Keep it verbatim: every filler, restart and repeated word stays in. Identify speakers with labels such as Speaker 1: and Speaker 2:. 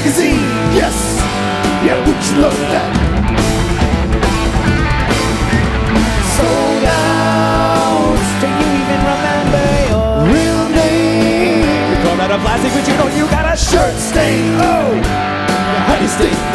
Speaker 1: magazine. Yes, yeah, would you love that? Sold out.
Speaker 2: Do you even remember your
Speaker 1: Real name.
Speaker 2: You call that a plastic, but you know you got a shirt
Speaker 1: Shirt stain. Oh, how do you stay